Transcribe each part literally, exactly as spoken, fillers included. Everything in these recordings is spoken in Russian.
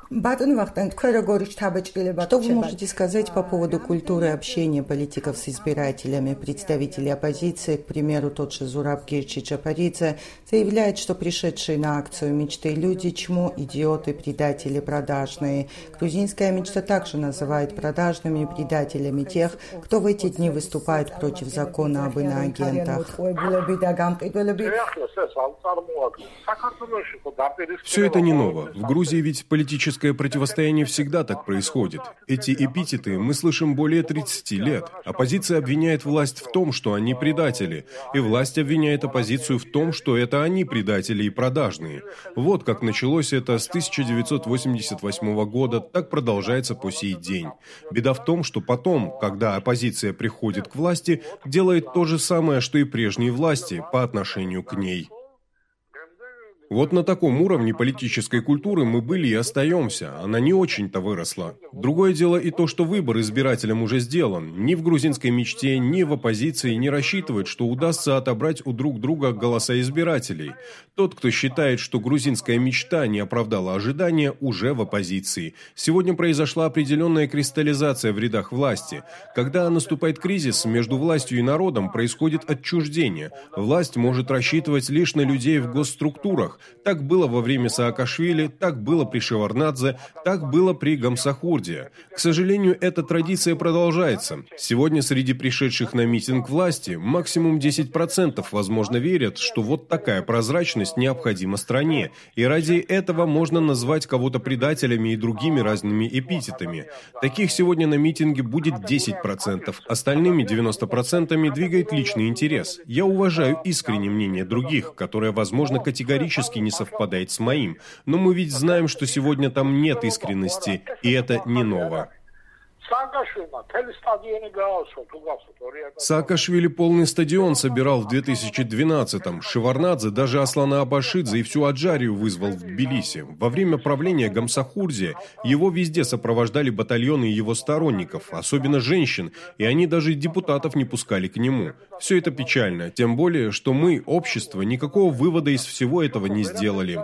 Что вы можете сказать по поводу культуры общения политиков с избирателями? Представители оппозиции, к примеру, тот же Зураб Чичапаридзе, заявляет, что пришедшие на акцию мечты люди – чмо, идиоты, предатели, продажные. Грузинская мечта также называет продажными предателями тех, кто в эти дни выступает против закона об иноагентах. Все это не ново. В Грузии ведь политическое противостояние всегда так происходит. Эти эпитеты мы слышим более тридцати лет. Оппозиция обвиняет власть в том, что они предатели, и власть обвиняет оппозицию в том, что это они предатели и продажные. Вот как началось это с тысяча девятьсот восемьдесят восьмого года, так продолжается по сей день. Беда в том, что потом, когда оппозиция приходит к власти, делает то же самое, что и прежние власти по отношению к ней. Вот на таком уровне политической культуры мы были и остаемся. Она не очень-то выросла. Другое дело и то, что выбор избирателям уже сделан. Ни в грузинской мечте, ни в оппозиции не рассчитывают, что удастся отобрать у друг друга голоса избирателей. Тот, кто считает, что грузинская мечта не оправдала ожидания, уже в оппозиции. Сегодня произошла определенная кристаллизация в рядах власти. Когда наступает кризис, между властью и народом происходит отчуждение. Власть может рассчитывать лишь на людей в госструктурах. Так было во время Саакашвили, так было при Шеварднадзе, так было при Гамсахурдии. К сожалению, эта традиция продолжается. Сегодня среди пришедших на митинг власти максимум десять процентов, возможно, верят, что вот такая прозрачность необходима стране, и ради этого можно назвать кого-то предателями и другими разными эпитетами. Таких сегодня на митинге будет десять процентов, остальными девяноста процентами двигает личный интерес. Я уважаю искреннее мнение других, которое, возможно, категорически не совпадает с моим, но мы ведь знаем, что сегодня там нет искренности, и это не ново. Саакашвили полный стадион собирал в две тысячи двенадцатом. Шеварднадзе даже Аслана Абашидзе и всю Аджарию вызвал в Тбилиси. Во время правления Гамсахурдия его везде сопровождали батальоны его сторонников, особенно женщин, и они даже депутатов не пускали к нему. Все это печально, тем более, что мы, общество, никакого вывода из всего этого не сделали.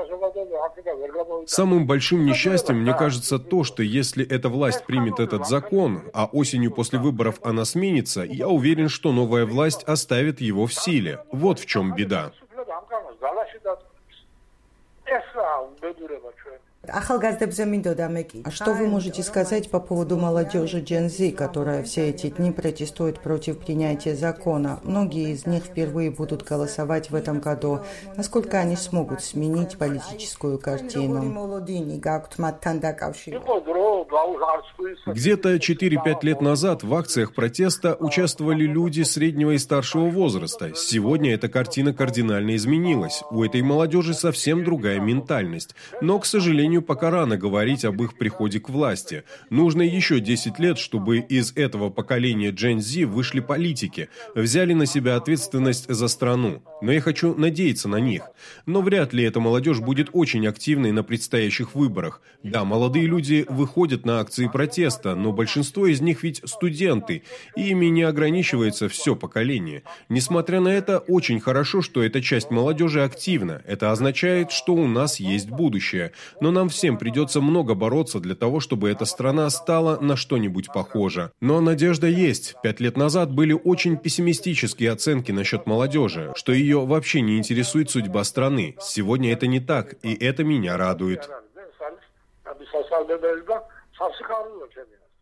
Самым большим несчастьем, мне кажется, то, что если эта власть примет этот закон, а осенью после выборов она сменится, я уверен, что новая власть оставит его в силе. Вот в чем беда. А что вы можете сказать по поводу молодежи Gen Z, которая все эти дни протестует против принятия закона? Многие из них впервые будут голосовать в этом году. Насколько они смогут сменить политическую картину? Где-то четыре-пять лет назад в акциях протеста участвовали люди среднего и старшего возраста. Сегодня эта картина кардинально изменилась. У этой молодежи совсем другая ментальность. Но, к сожалению, пока рано говорить об их приходе к власти. Нужно еще десять лет, чтобы из этого поколения Gen Z вышли политики, взяли на себя ответственность за страну. Но я хочу надеяться на них. Но вряд ли эта молодежь будет очень активной на предстоящих выборах. Да, молодые люди выходят на акции протеста, но большинство из них ведь студенты, и ими не ограничивается все поколение. Несмотря на это, очень хорошо, что эта часть молодежи активна. Это означает, что у нас есть будущее. Но нам всем придется много бороться для того, чтобы эта страна стала на что-нибудь похожа. Но надежда есть. Пять лет назад были очень пессимистические оценки насчет молодежи, что ее вообще не интересует судьба страны. Сегодня это не так, и это меня радует.